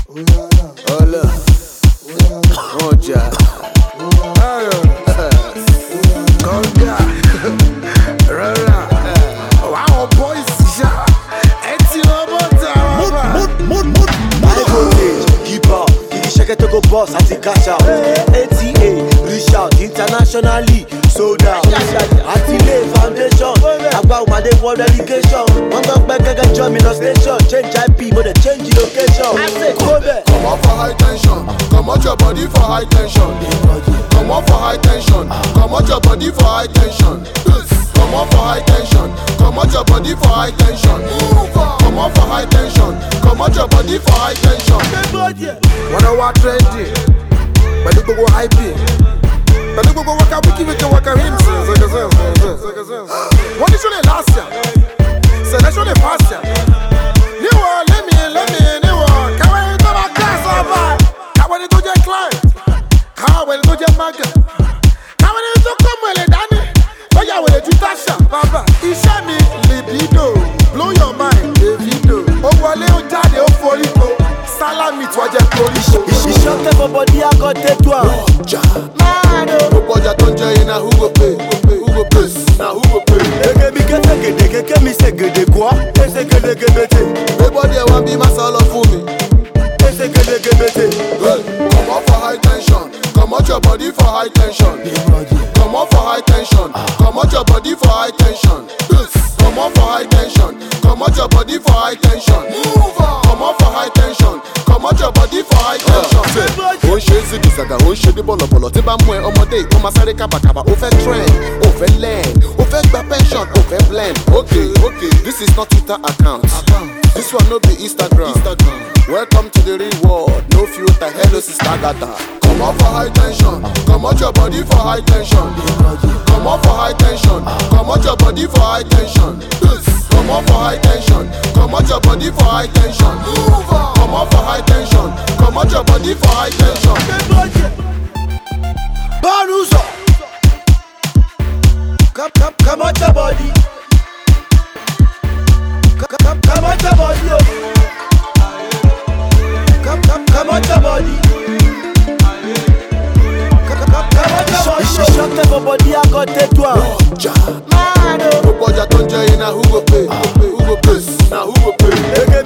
Hola, Oja, Conga, Rara, wow, boys, Keeper, the shake to go boss at the cash out. ATA, reach out internationally, sold out. Atile Foundation, about my day for dedication. One back back get join me no station. Change IP, but they change the location. I say go there. Come on for high tension, come out your body for high tension. Come on for high tension, come out your body for high tension. Come on for high tension, come out your body for high tension. Come on for high tension, come out your body for high tension. Wanna watch trendy, but you go hype it. But you go work out, we keep it to work out him. What is your last year? Selection is past year. Let me, can we do my class over? Can we do your client? Can we do your market? Can we do come with Danny? Oh yeah, we do Tasha, Baba. Ishami, libido, blow your mind, Davido. Oh, wale o jade o foriko. Salami to a police. Shock everybody, I got that one. No boy don't join na who go pay? Who go pay? Now who go pay? Everybody want be my solo for me. Come on for high tension, come out your body for high tension. Come on for high tension, come out your body for high tension. Come on for high tension, come out your body for high tension. Come on for high tension, come out your body for high tension. Ó ṣe zigi zaga, ó ṣe dé bọ̀lọ̀bọ̀lọ̀ tí bá mú ẹ ọmọdé ó máa sáré kábàkàbà. Ó fẹ́ trend, ó fẹ́ learn, ó fẹ́ gba pension, ó fẹ́ blend. Okay, this is not Twitter account. This one no be Instagram. Welcome to the real world. No filter, hello sister data. Come on for high tension, come out your body for high tension. Come on for high tension, come out your body for high tension. Come on for high tension, come out your body for high tension. Come on for high tension, come out your body for high tension. Baruzo, come out your body. Come out your body. Come out your body. Shock everybody, I got that one. No boy don't join na who go pay? Who go pay? Now who go pay?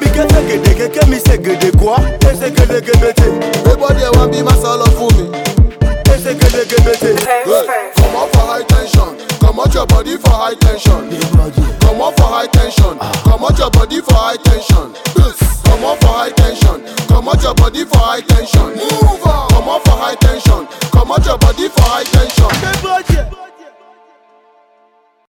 Everybody want be my solo for me. Come on for high tension, come out your body for high tension. Come on for high tension, come out your body for high tension. Come on for high tension, come out your body for high tension. Come on for high tension,